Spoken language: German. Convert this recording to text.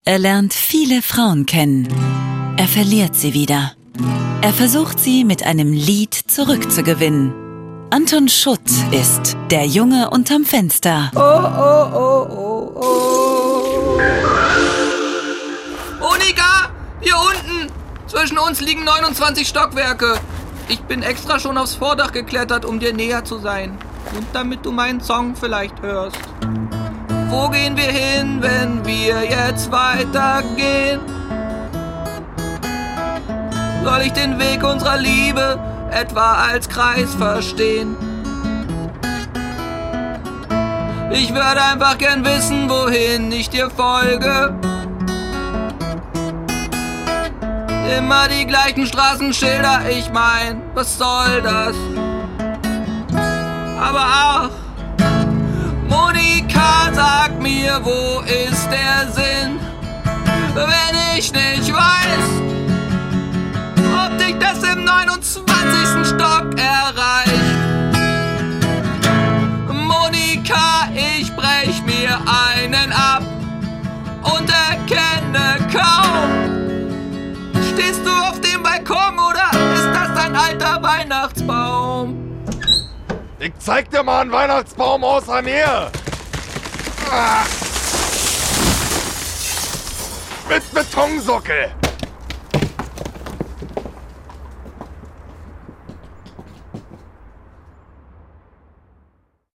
Er lernt viele Frauen kennen. Er verliert sie wieder. Er versucht sie mit einem Lied zurückzugewinnen. Anton Schutt ist der Junge unterm Fenster. Oh, oh, oh, oh, oh. Monika, hier unten! Zwischen uns liegen 29 Stockwerke. Ich bin extra schon aufs Vordach geklettert, um dir näher zu sein. Und damit du meinen Song vielleicht hörst. Wo gehen wir hin, wenn wir jetzt weitergehen? Soll ich den Weg unserer Liebe etwa als Kreis verstehen? Ich würde einfach gern wissen, wohin ich dir folge. Immer die gleichen Straßenschilder, ich mein, was soll das? Aber ach, Monika, sag mir, wo ist der Sinn, wenn ich nicht weiß, ob dich das im 29. Stock erreicht. Monika, ich brech mir einen ab und erkenne kaum. Stehst du auf dem Balkon oder ist das ein alter Weihnachtsbaum? Ich zeig dir mal einen Weihnachtsbaum aus der Nähe. Mit Betonsockel.